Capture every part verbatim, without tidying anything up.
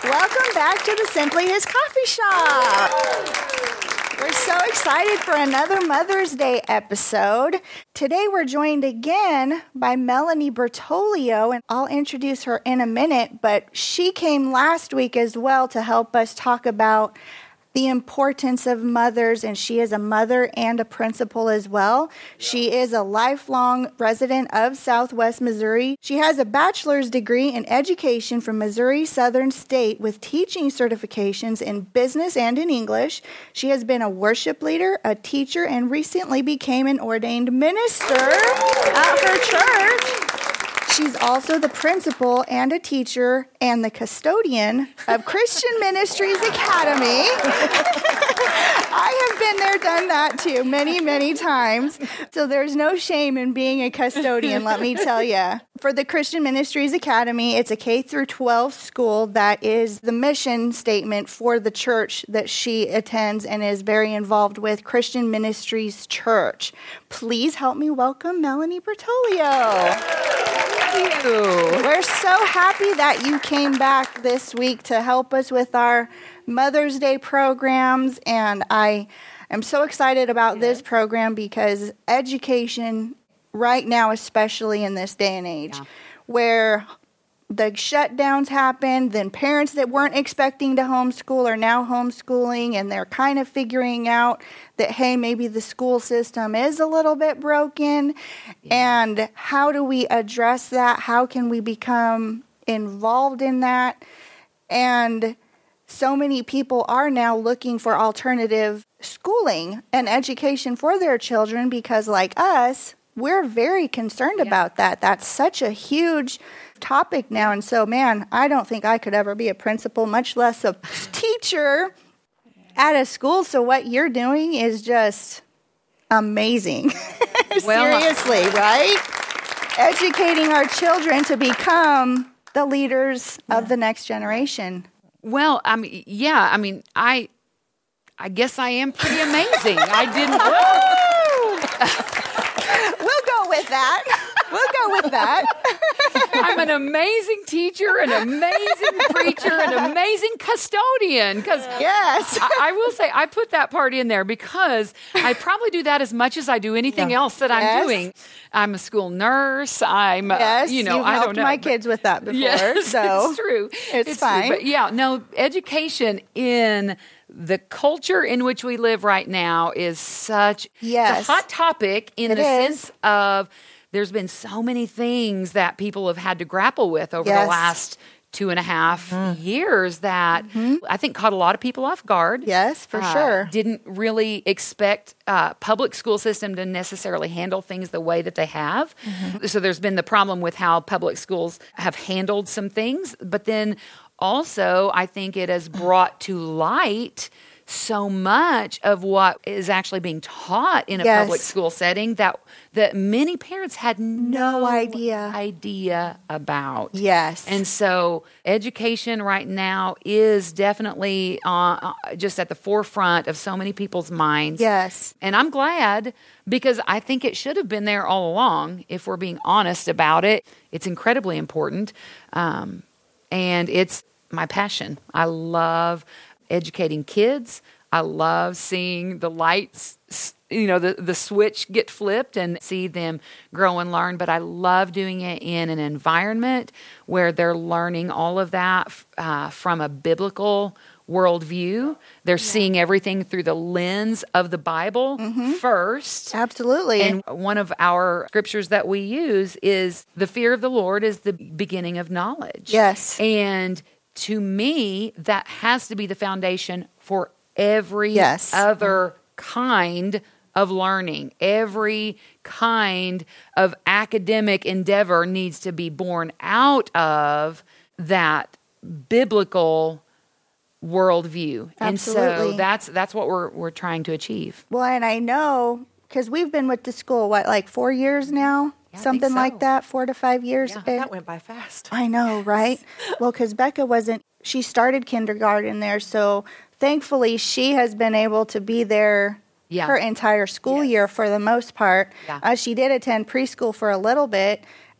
Welcome back to the Simply His Coffee Shop. We're so excited for another Mother's Day episode. Today we're joined again by Melanie Bertolio, and I'll introduce her in a minute, but she came last week as well to help us talk about the importance of mothers, and she is a mother and a principal as well. She is a lifelong resident of Southwest Missouri. She has a bachelor's degree in education from Missouri Southern State with teaching certifications in business and in English. She has been a worship leader, a teacher, and recently became an ordained minister at her church. She's also the principal and a teacher and the custodian of Christian Ministries Academy. I have been there, done that too, many, many times. So there's no shame in being a custodian, let me tell you. For the Christian Ministries Academy, it's a K through twelve school that is the mission statement for the church that she attends and is very involved with, Christian Ministries Church. Please help me welcome Melanie Bertolio. Thank you. We're so happy that you came back this week to help us with our Mother's Day programs, and I am so excited about yes. this program because education right now, especially in this day and age, yeah. where the shutdowns happened, then parents that weren't expecting to homeschool are now homeschooling, and they're kind of figuring out that, hey, maybe the school system is a little bit broken, yeah. and how do we address that? How can we become involved in that? And so many people are now looking for alternative schooling and education for their children because, like us, we're very concerned yeah. about that. That's such a huge topic now. And so, man, I don't think I could ever be a principal, much less a teacher at a school. So what you're doing is just amazing. Well, Seriously, right? Educating our children to become the leaders yeah. of the next generation. Well, I mean, yeah, I mean, I I guess I am pretty amazing. I didn't We'll go with that. We'll go with that. I'm an amazing teacher, an amazing preacher, an amazing custodian. Because yes, I, I will say I put that part in there because I probably do that as much as I do anything yeah. else that I'm yes. doing. I'm a school nurse. I'm, yes, uh, you know, you've I helped don't know. my kids with that before. Yes, so it's true. It's, it's fine. True. But yeah, no, education in the culture in which we live right now is such yes. it's a hot topic in it the is. sense of there's been so many things that people have had to grapple with over yes. the last two and a half mm-hmm. years that mm-hmm. I think caught a lot of people off guard. Yes, for uh, sure. Didn't really expect uh, public school system to necessarily handle things the way that they have. Mm-hmm. So there's been the problem with how public schools have handled some things, but then also I think it has brought to light so much of what is actually being taught in a yes. public school setting that that many parents had no, no idea idea about. Yes. And so education right now is definitely uh, just at the forefront of so many people's minds. Yes. And I'm glad because I think it should have been there all along if we're being honest about it. It's incredibly important. Um, and it's my passion. I love educating kids. I love seeing the lights, you know, the, the switch get flipped and see them grow and learn. But I love doing it in an environment where they're learning all of that uh, from a biblical worldview. They're yeah. seeing everything through the lens of the Bible mm-hmm. first. Absolutely. And one of our scriptures that we use is the fear of the Lord is the beginning of knowledge. Yes. And to me, that has to be the foundation for every yes. other kind of learning. Every kind of academic endeavor needs to be born out of that biblical worldview. Absolutely. And so that's that's what we're we're trying to achieve. Well, and I know because we've been with the school, what, like four years now? Yeah, Something so. like that, four to five years. Yeah, that went by fast. I know, right? Well, because Becca wasn't, she started kindergarten there, so thankfully she has been able to be there yeah. her entire school yes. year for the most part. Yeah. Uh, she did attend preschool for a little bit,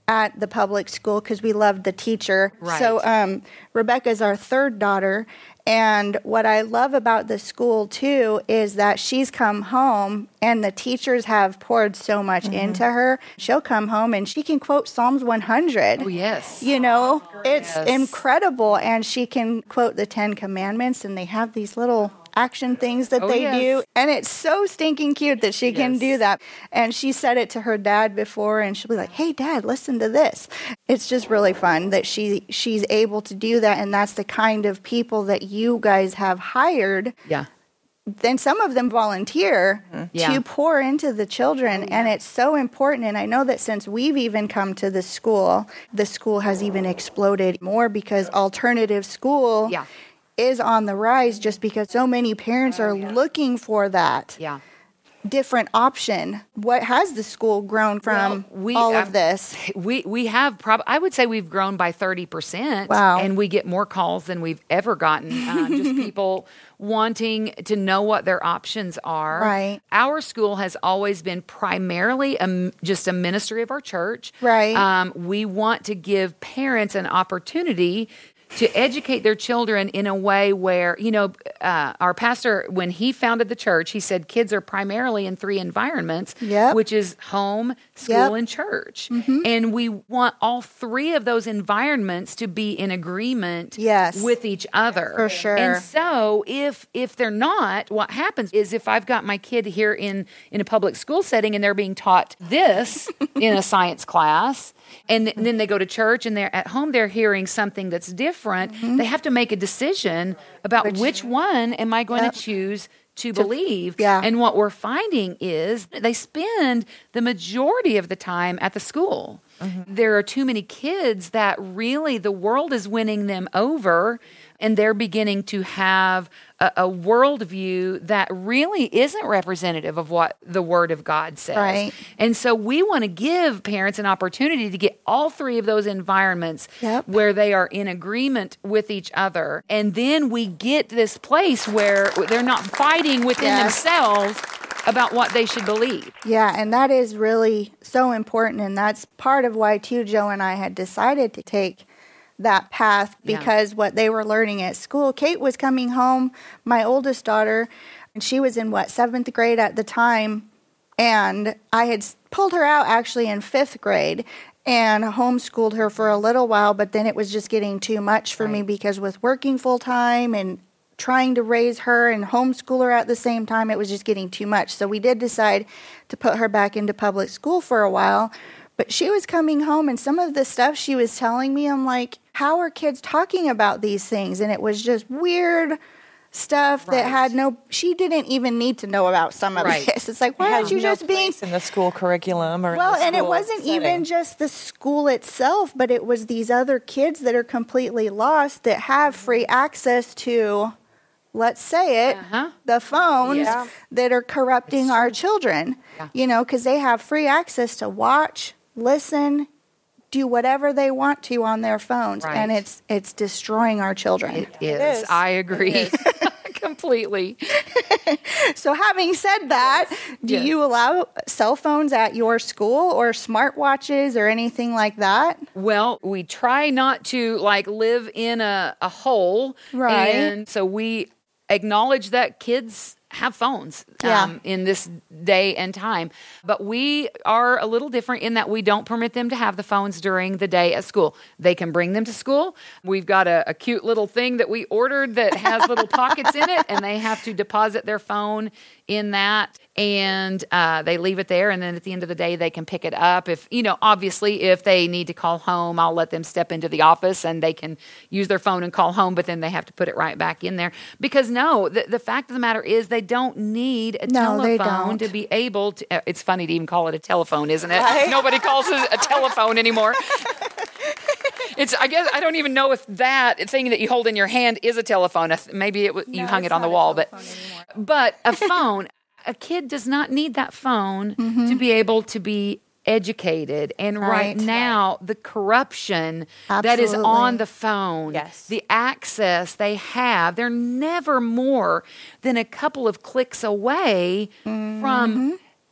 at the public school because we loved the teacher. Right. So um, Rebecca's our third daughter. And what I love about the school, too, is that she's come home and the teachers have poured so much mm-hmm. into her. She'll come home and she can quote Psalms one hundred. Oh, yes. You know, oh, it's yes. incredible. And she can quote the Ten Commandments, and they have these little action things that oh, they yes. do. And it's so stinking cute that she yes. can do that. And she said it to her dad before, and she'll be like, hey, Dad, listen to this. It's just really fun that she she's able to do that. And that's the kind of people that you guys have hired. Yeah. Then some of them volunteer mm-hmm. yeah. to pour into the children. Oh, yeah. And it's so important. And I know that since we've even come to the school, the school has even exploded more because alternative school yeah. is on the rise just because so many parents are oh, yeah. looking for that yeah. different option. What has the school grown from well, we, all uh, of this? We we have probably, I would say we've grown by thirty percent. Wow. And we get more calls than we've ever gotten. Uh, just people wanting to know what their options are. Right. Our school has always been primarily a, just a ministry of our church. Right. Um, we want to give parents an opportunity to educate their children in a way where, you know, uh, our pastor, when he founded the church, he said kids are primarily in three environments, yep. which is home, school, yep. and church. Mm-hmm. And we want all three of those environments to be in agreement yes. with each other. For sure. And so if if they're not, what happens is if I've got my kid here in, in a public school setting and they're being taught this in a science class, and, th- and then they go to church and they're at home, they're hearing something that's different. Mm-hmm. They have to make a decision about which, which one am I going yep. to choose to, to believe. Yeah. And what we're finding is they spend the majority of the time at the school. Mm-hmm. There are too many kids that really the world is winning them over, and they're beginning to have a, a worldview that really isn't representative of what the Word of God says. Right. And so we want to give parents an opportunity to get all three of those environments yep. where they are in agreement with each other. And then we get this place where they're not fighting within yes. themselves about what they should believe. Yeah, and that is really so important. And that's part of why, too, Joe and I had decided to take that path because yeah. what they were learning at school. Kate was coming home, my oldest daughter, and she was in, what, seventh grade at the time. And I had pulled her out actually in fifth grade and homeschooled her for a little while, but then it was just getting too much for right. me because with working full time and trying to raise her and homeschool her at the same time, it was just getting too much. So we did decide to put her back into public school for a while. But she was coming home, and some of the stuff she was telling me, I'm like, how are kids talking about these things? And it was just weird stuff right. that had no, she didn't even need to know about some of right. this. It's like, why aren't you no just being in the school curriculum or well, in the and it school wasn't setting. even just the school itself, but it was these other kids that are completely lost that have free access to, let's say it, uh-huh. the phones yeah. that are corrupting our children, yeah. you know, because they have free access to watch, listen, do whatever they want to on their phones, right. and it's it's destroying our children. It is. It is. I agree. It is. Completely. So having said that, yes. do yes. you allow cell phones at your school or smartwatches or anything like that? Well, we try not to like live in a, a hole. Right. And so we acknowledge that kids have phones yeah. um, in this day and time. But we are a little different in that we don't permit them to have the phones during the day at school. They can bring them to school. We've got a, a cute little thing that we ordered that has little pockets in it, and they have to deposit their phone in that, and uh, they leave it there, and then at the end of the day, they can pick it up. If, you know, obviously, if they need to call home, I'll let them step into the office, and they can use their phone and call home, but then they have to put it right back in there. Because, no, the, the fact of the matter is they don't need a no, telephone to be able to, uh, it's funny to even call it a telephone, isn't it? Right? Nobody calls it a telephone anymore. It's, I guess, I don't even know if that thing that you hold in your hand is a telephone. Maybe it, you no, hung it on the wall, but, but a phone, a kid does not need that phone mm-hmm. to be able to be educated. And right, right now, the corruption Absolutely. that is on the phone, yes. the access they have, they're never more than a couple of clicks away mm-hmm. from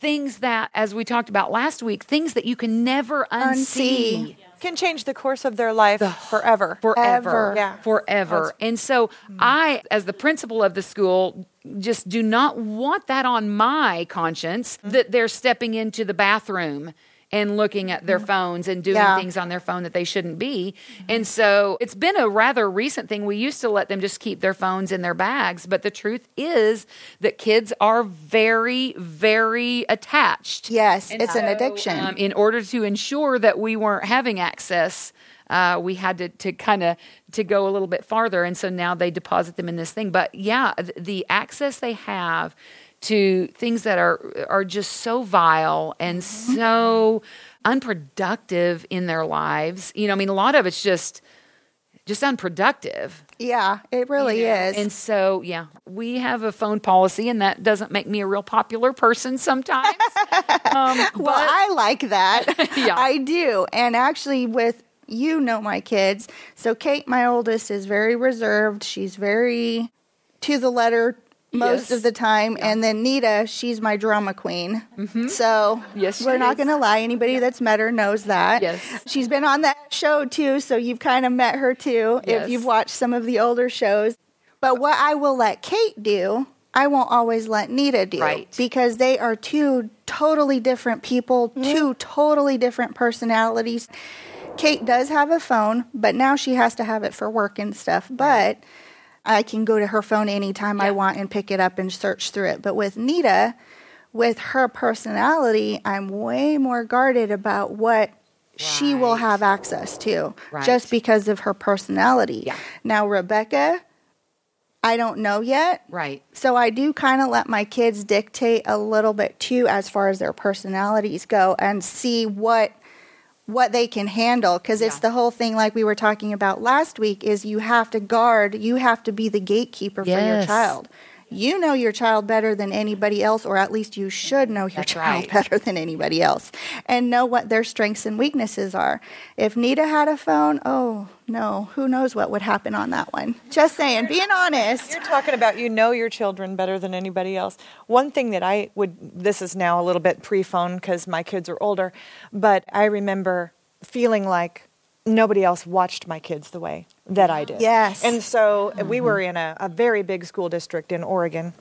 things that, as we talked about last week, things that you can never unsee. Unsee. Can change the course of their life forever. Forever. Ever. Yeah. Forever. And so I, as the principal of the school, just do not want that on my conscience, that they're stepping into the bathroom and looking at their phones and doing Yeah. things on their phone that they shouldn't be. And so it's been a rather recent thing. We used to let them just keep their phones in their bags. But the truth is that kids are very, very attached. Yes, And it's an so, addiction. Um, in order to ensure that we weren't having access, uh, we had to, to kind of to go a little bit farther. And so now they deposit them in this thing. But yeah, th- the access they have to things that are are just so vile and so unproductive in their lives. You know, I mean, a lot of it's just just unproductive. Yeah, it really you know? is. And so, yeah, we have a phone policy, and that doesn't make me a real popular person sometimes. um, well, I like that. Yeah. I do. And actually, with you know my kids. So Kate, my oldest, is very reserved. She's very to the letter most Yes. of the time. And then Nita, she's my drama queen. So Yes, she we're not is. going to lie. Anybody that's met her knows that. Yes. She's been on that show too. So you've kind of met her too Yes. if you've watched some of the older shows. But what I will let Kate do, I won't always let Nita do. Right. Because they are two totally different people, two totally different personalities. Kate does have a phone, but now she has to have it for work and stuff. But I can go to her phone anytime I Yeah. want and pick it up and search through it. But with Nita, with her personality, I'm way more guarded about what she will Right. have access to Right. just because of her personality. Yeah. Now, Rebecca, I don't know yet. Right. So I do kind of let my kids dictate a little bit too as far as their personalities go and see what what they can handle, because it's Yeah. the whole thing like we were talking about last week is you have to guard, you have to be the gatekeeper for your Yes. child. You know your child better than anybody else, or at least you should know your That's child right. better than anybody else and know what their strengths and weaknesses are. If Nita had a phone, oh no, who knows what would happen on that one. Just saying, being honest. You're talking about you know your children better than anybody else. One thing that I would, this is now a little bit pre-phone because my kids are older, but I remember feeling like nobody else watched my kids the way that I did. Yes. And so we were in a, a very big school district in Oregon.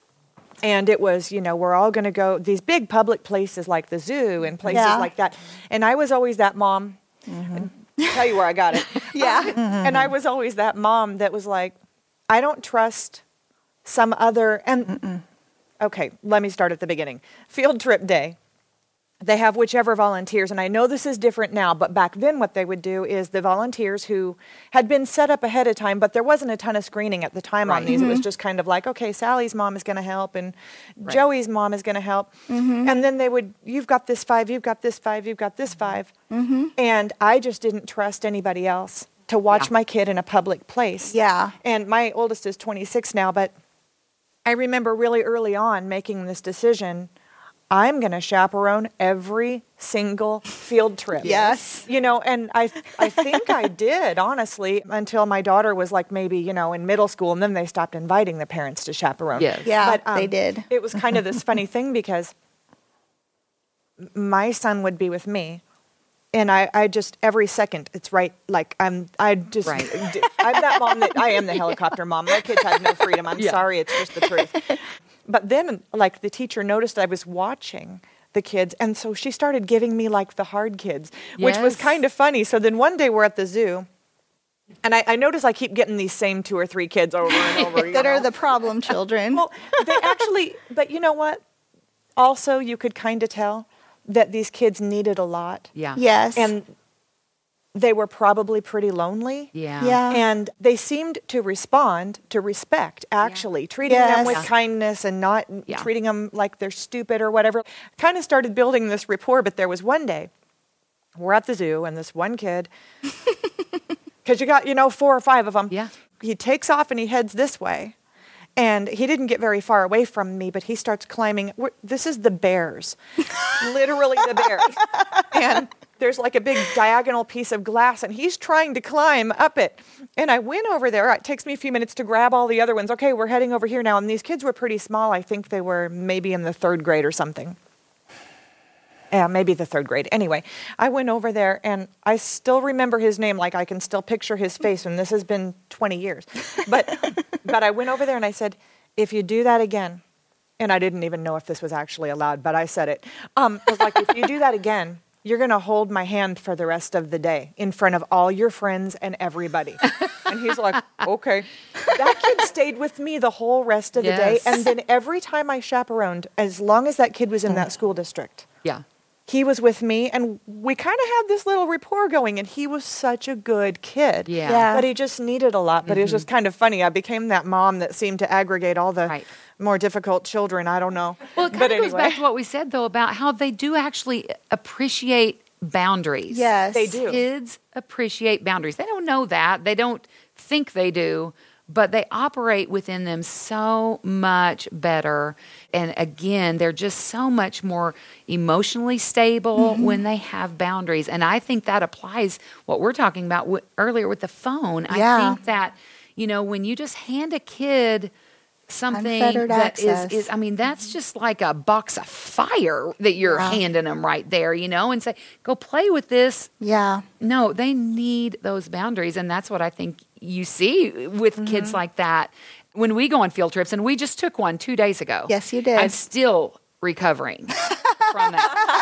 And it was, you know, we're all going to go these big public places like the zoo and places Yeah. like that. And I was always that mom. Tell you where I got it. Yeah. And I was always that mom that was like, I don't trust some other. And okay, let me start at the beginning. Field trip day. They have whichever volunteers, and I know this is different now, but back then what they would do is the volunteers who had been set up ahead of time, but there wasn't a ton of screening at the time on Right. these. It was just kind of like, okay, Sally's mom is going to help, and Joey's mom is going to help. And then they would, you've got this five, you've got this five, you've got this five. And I just didn't trust anybody else to watch Yeah. my kid in a public place. Yeah. And my oldest is twenty-six now, but I remember really early on making this decision. I'm going to chaperone every single field trip. Yes. You know, and I I think I did, honestly, until my daughter was like maybe, you know, in middle school, and then they stopped inviting the parents to chaperone. Yes. Yeah, But, um, they did. It was kind of this funny thing because my son would be with me. And I, I just, every second, it's right, like, I'm, I just, Right. I'm that mom that, I am the helicopter mom. My kids have no freedom. I'm Yeah. sorry, it's just the truth. But then, like, the teacher noticed I was watching the kids, and so she started giving me, like, the hard kids, which was Yes. kind of funny. So then one day we're at the zoo, and I, I notice I keep getting these same two or three kids over and over. you That are know? the problem children. Well, they actually, but you know what? Also, you could kind of tell that these kids needed a lot. Yeah. Yes. And they were probably pretty lonely. Yeah. Yeah. And they seemed to respond to respect, actually, treating them Yes. with Yeah. kindness and not Yeah. treating them like they're stupid or whatever. Kind of started building this rapport, but there was one day, we're at the zoo, and this one kid, because you got, you know, four or five of them. Yeah. He takes off and he heads this way. And he didn't get very far away from me, but he starts climbing. We're, this is the bears, literally the bears. And there's like a big diagonal piece of glass, and he's trying to climb up it. And I went over there. It takes me a few minutes to grab all the other ones. Okay, we're heading over here now. And these kids were pretty small. I think they were maybe in the third grade or something. Yeah, maybe the third grade. Anyway, I went over there and I still remember his name. Like I can still picture his face, and this has been twenty years. But but I went over there and I said, if you do that again, and I didn't even know if this was actually allowed, but I said it. Um, I was like, if you do that again, you're going to hold my hand for the rest of the day in front of all your friends and everybody. And he's like, okay. That kid stayed with me the whole rest of the Yes. day. And then every time I chaperoned, as long as that kid was in that school district, Yeah. he was with me, and we kind of had this little rapport going, and he was such a good kid. Yeah. Yeah. But he just needed a lot. But it was just kind of funny. I became that mom that seemed to aggregate all the Right. more difficult children. I don't know. Well, it kind but of goes anyway. back to what we said, though, about how they do actually appreciate boundaries. Yes. They do. Kids appreciate boundaries. They don't know that. They don't think they do, but they operate within them so much better. And again, they're just so much more emotionally stable when they have boundaries. And I think that applies what we're talking about w- earlier with the phone. Yeah. I think that, you know, when you just hand a kid something Unfettered that is, access. is, I mean, that's just like a box of fire that you're Yeah. handing them right there, you know, and say, go play with this. Yeah. No, they need those boundaries. And that's what I think you see with Mm-hmm. kids like that. When we go on field trips, and we just took one two days ago. Yes, you did. I'm still recovering from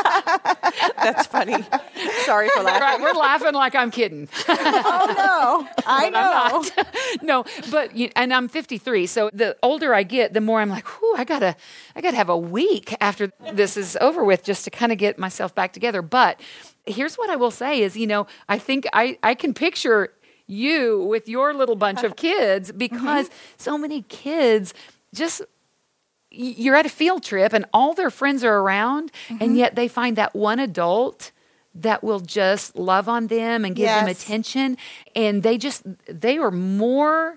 that. That's funny. Sorry for laughing. Right, we're laughing like I'm kidding. Oh, no. I know. No, but you, and I'm fifty-three, so the older I get, the more I'm like, whew, I gotta, I gotta have a week after this is over with just to kind of get myself back together. But here's what I will say is, you know, I think I, I can picture you with your little bunch of kids because so many kids just y- you're at a field trip and all their friends are around, and yet they find that one adult that will just love on them and give them Yes. attention. And they just, they are more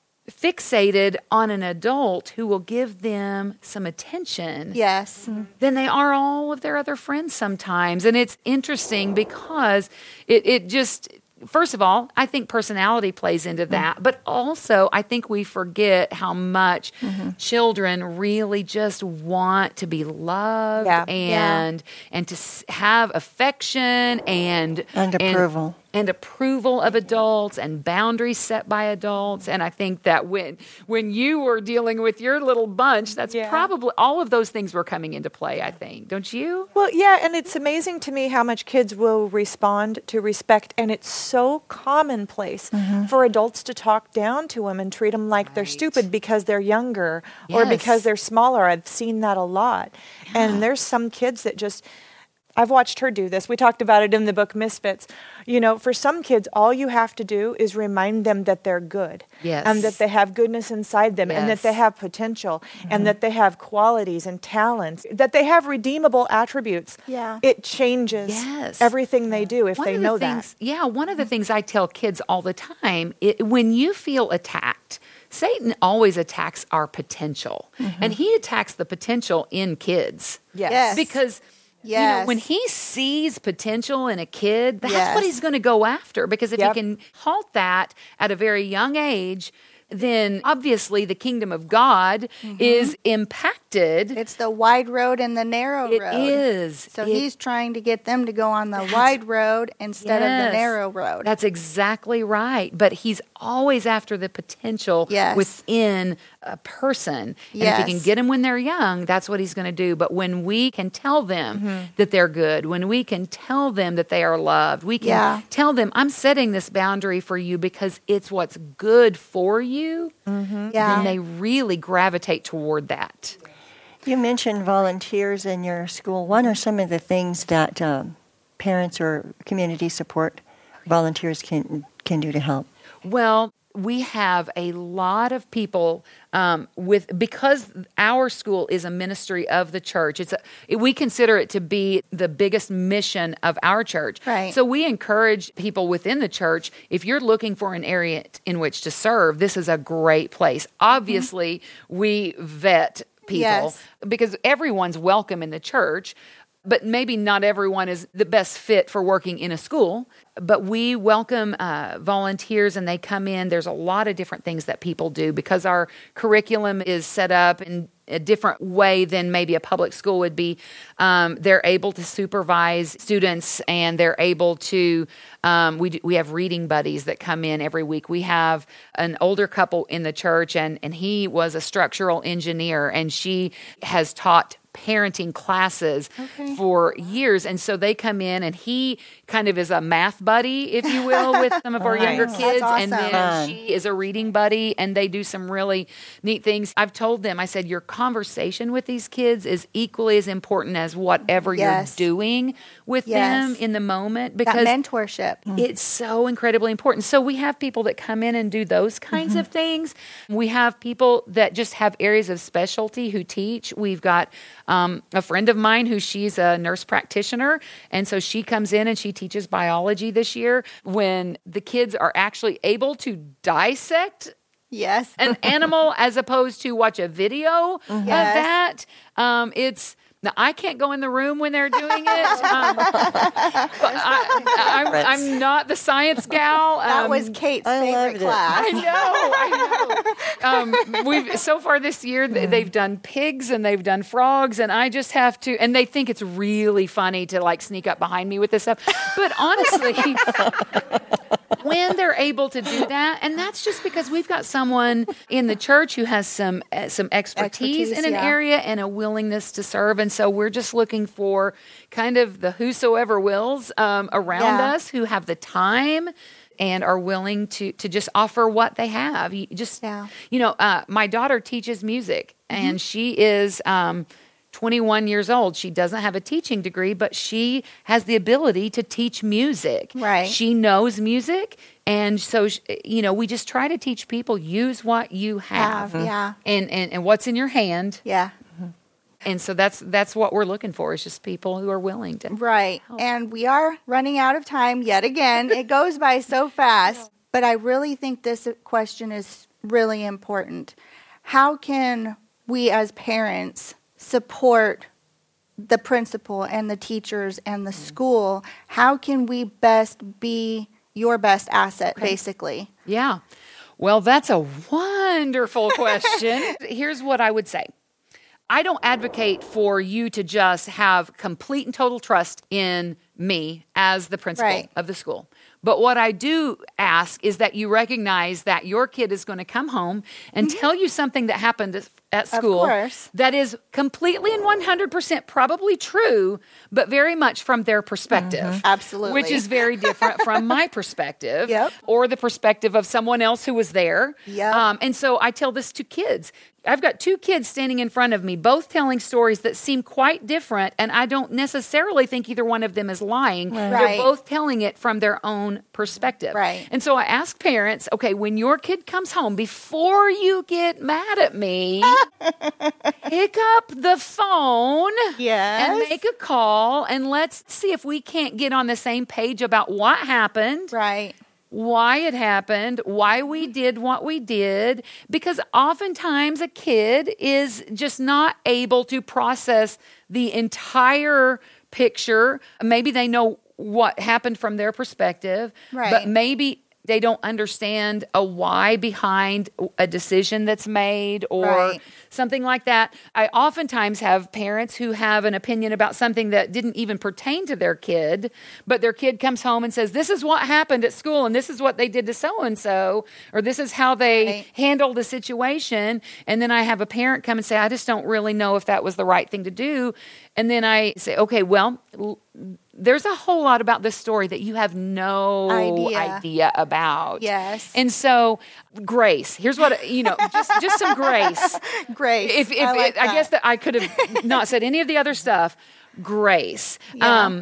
fixated on an adult who will give them some attention Yes. than they are all of their other friends sometimes. And it's interesting because it, it just, first of all, I think personality plays into that, but also I think we forget how much children really just want to be loved Yeah. and and to s- have affection and And approval. and approval of adults and boundaries set by adults. And I think that when when you were dealing with your little bunch, that's Yeah. probably all of those things were coming into play, I think. Don't you? Well, yeah, and it's amazing to me how much kids will respond to respect, and it's so commonplace for adults to talk down to them and treat them like they're Right. stupid because they're younger or Yes. because they're smaller. I've seen that a lot. And there's some kids that just, I've watched her do this. We talked about it in the book Misfits. You know, for some kids, all you have to do is remind them that they're good. Yes. And that they have goodness inside them and that they Yes. have potential and that they have qualities and talents, that they have redeemable attributes. Yeah. It changes Yes. everything they do if One they of the know things, that. Yeah, one of the things I tell kids all the time, it, when you feel attacked, Satan always attacks our potential. And he attacks the potential in kids. Yes. Yes. Because you know, Yes. when he sees potential in a kid, that's Yes. what he's going to go after. Because if Yep. he can halt that at a very young age, then obviously the kingdom of God is impacted. It's the wide road and the narrow It road. is. So It- he's trying to get them to go on the wide road instead of Yes. the narrow road. That's exactly right. But he's always after the potential Yes. within a person. And if Yes. he can get them when they're young, that's what he's going to do. But when we can tell them Mm-hmm. that they're good, when we can tell them that they are loved, we can Yeah. tell them, I'm setting this boundary for you because it's what's good for you, yeah. then they really gravitate toward that. You mentioned volunteers in your school. What are some of the things that um, parents or community support volunteers can can do to help? Well, we have a lot of people um, with because our school is a ministry of the church. It's a, we consider it to be the biggest mission of our church. Right. So we encourage people within the church. If you're looking for an area in which to serve, this is a great place. Obviously, we vet people Yes. because everyone's welcome in the church. but maybe not everyone is the best fit for working in a school. But we welcome uh, volunteers, and they come in. There's a lot of different things that people do because our curriculum is set up in a different way than maybe a public school would be. Um, they're able to supervise students, and they're able to, um, we do, we have reading buddies that come in every week. We have an older couple in the church, and, and he was a structural engineer, and she has taught parenting classes Okay. for years. And so they come in, and he kind of is a math buddy, if you will, with some of our Nice. younger That's kids. awesome. And then Fun. she is a reading buddy, and they do some really neat things. I've told them, I said, your conversation with these kids is equally as important as whatever Yes. you're doing with Yes. them in the moment, That because mentorship. it's so incredibly important. So we have people that come in and do those kinds of things. We have people that just have areas of specialty who teach. We've got um, a friend of mine who she's a nurse practitioner, and so she comes in and she teaches biology this year. When the kids are actually able to dissect Yes. an animal as opposed to watch a video of Yes. that, um, it's now I can't go in the room when they're doing it. Um, but I, I'm, I'm not the science gal. That Um, was Kate's I favorite loved it. class. I know, I know. Um, we've so far this year th- they've done pigs and they've done frogs, and I just have to. And they think it's really funny to like sneak up behind me with this stuff. But honestly, when they're able to do that, and that's just because we've got someone in the church who has some uh, some expertise, Expertise, in an yeah. area and a willingness to serve, and so we're just looking for kind of the whosoever wills um, around Yeah. us who have the time and are willing to to just offer what they have. You just, Yeah. you know, uh, my daughter teaches music, and she is um, twenty-one years old. She doesn't have a teaching degree, but she has the ability to teach music. Right. She knows music, and so sh- you know, we just try to teach people, use what you have, Have, yeah. and, and and what's in your hand. Yeah. And so that's that's what we're looking for, is just people who are willing to. Right. And we are running out of time yet again. It goes by so fast. But I really think this question is really important. How can we as parents support the principal and the teachers and the school? How can we best be your best asset, basically? Yeah. Well, that's a wonderful question. Here's what I would say. I don't advocate for you to just have complete and total trust in me as the principal Right. of the school. But what I do ask is that you recognize that your kid is going to come home and tell you something that happened at- at school course. that is completely and one hundred percent probably true, but very much from their perspective. Absolutely. Which is very different from my perspective Yep. or the perspective of someone else who was there. Yep. Um, and so I tell this to kids. I've got two kids standing in front of me, both telling stories that seem quite different, and I don't necessarily think either one of them is lying. Right. They're both telling it from their own perspective. Right. And so I ask parents, okay, when your kid comes home, before you get mad at me, pick up the phone Yes. and make a call, and let's see if we can't get on the same page about what happened, Right. why it happened, why we did what we did, because oftentimes a kid is just not able to process the entire picture. Maybe they know what happened from their perspective, Right. but maybe they don't understand a why behind a decision that's made or Right. something like that. I oftentimes have parents who have an opinion about something that didn't even pertain to their kid, but their kid comes home and says, this is what happened at school, and this is what they did to so-and-so, or this is how they Right. handled the situation. And then I have a parent come and say, I just don't really know if that was the right thing to do. And then I say, okay, well, l- there's a whole lot about this story that you have no Idea. idea about. Yes. And so grace, here's what, you know, just, just some grace. Grace. If, if I, like I that. guess that I could have not said any of the other stuff, grace. Yeah. Um,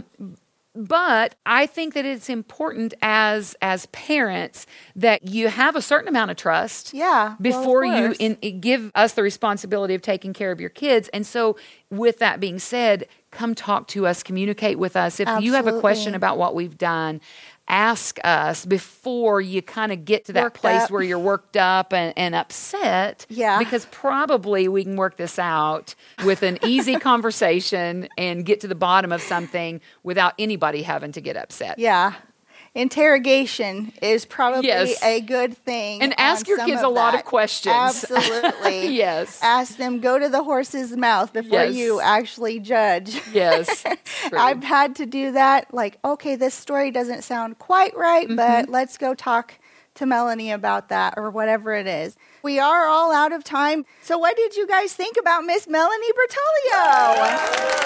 but I think that it's important as as parents that you have a certain amount of trust Yeah, well, of before you course. in, give us the responsibility of taking care of your kids. And so with that being said, come talk to us, communicate with us. If you have a question Absolutely. about what we've done, ask us before you kind of get to that Worked place up. where you're worked up and, and upset. Yeah. Because probably we can work this out with an easy conversation and get to the bottom of something without anybody having to get upset. Yeah. Interrogation is probably Yes. a good thing. And ask on your some kids of a lot that. of questions. Absolutely. Yes. Ask them, go to the horse's mouth before Yes. you actually judge. Yes. True. I've had to do that. Like, okay, this story doesn't sound quite right, Mm-hmm. but let's go talk to Melanie about that or whatever it is. We are all out of time. So what did you guys think about Miss Melanie Bertoglio?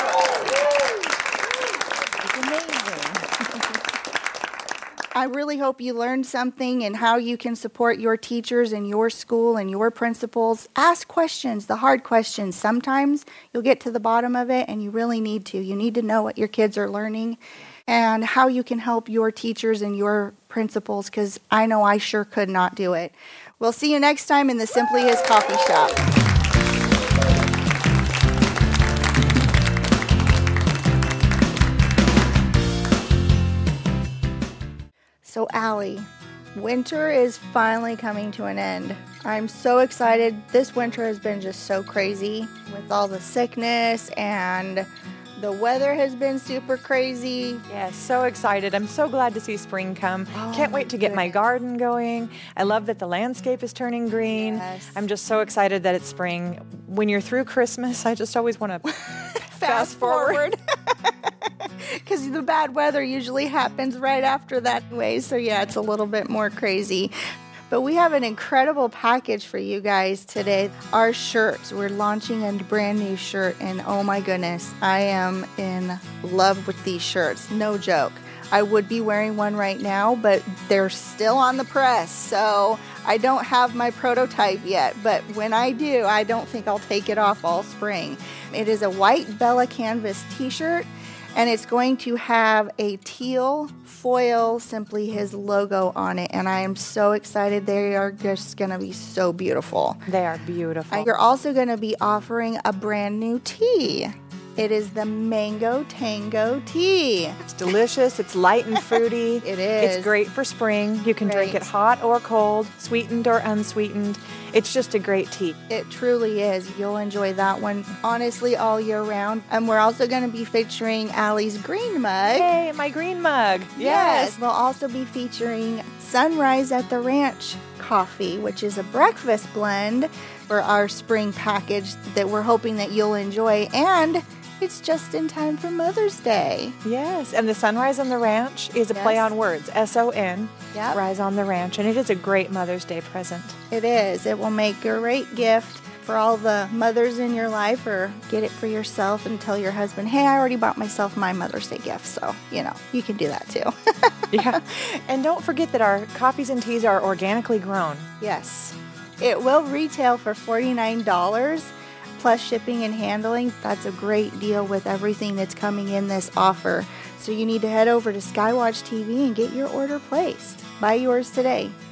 It's amazing. I really hope you learned something and how you can support your teachers and your school and your principals. Ask questions, the hard questions. Sometimes you'll get to the bottom of it and you really need to. You need to know what your kids are learning and how you can help your teachers and your principals, because I know I sure could not do it. We'll see you next time in the Simply His Coffee Shop. So, Allie, winter is finally coming to an end. I'm so excited. This winter has been just so crazy with all the sickness, and the weather has been super crazy. Yes, so excited. I'm so glad to see spring come. Oh, Can't wait to get my goodness. garden going. I love that the landscape is turning green. Yes. I'm just so excited that it's spring. When you're through Christmas, I just always want to Fast forward. Because the bad weather usually happens right after that anyway. So, yeah, it's a little bit more crazy. But we have an incredible package for you guys today. Our shirts. We're launching a brand new shirt. And oh my goodness, I am in love with these shirts. No joke. I would be wearing one right now, but they're still on the press. So I don't have my prototype yet. But when I do, I don't think I'll take it off all spring. It is a white Bella Canvas t-shirt. And it's going to have a teal foil Simply His logo on it. And I am so excited. They are just going to be so beautiful. They are beautiful. Uh, You're also going to be offering a brand new tea. It is the Mango Tango tea. It's delicious. It's light and fruity. It is. It's great for spring. You can drink Great. it hot or cold, sweetened or unsweetened. It's just a great tea. It truly is. You'll enjoy that one, honestly, all year round. And we're also going to be featuring Allie's green mug. Hey, my green mug. Yes. We'll also be featuring Sunrise at the Ranch coffee, which is a breakfast blend for our spring package that we're hoping that you'll enjoy. And it's just in time for Mother's Day. Yes, and the Sunrise on the Ranch is a Yes. play on words, S O N, Yep. Rise on the Ranch, and it is a great Mother's Day present. It is. It will make a great gift for all the mothers in your life, or get it for yourself and tell your husband, hey, I already bought myself my Mother's Day gift. So, you know, you can do that too. Yeah, and don't forget that our coffees and teas are organically grown. Yes. It will retail for forty-nine dollars plus shipping and handling. That's a great deal with everything that's coming in this offer. So you need to head over to Skywatch T V and get your order placed. Buy yours today.